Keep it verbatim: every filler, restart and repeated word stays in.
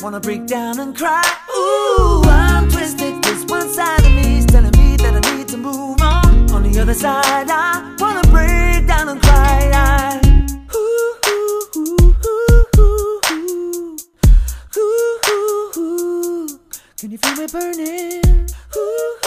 wanna break down and cry. Ooh, I'm twisted, 'cause one side of me is telling me that I need to move on. On the other side, I wanna break down and cry. I, ooh, ooh, ooh, ooh, ooh, ooh, ooh, ooh, ooh. Can you feel me burning? Ooh.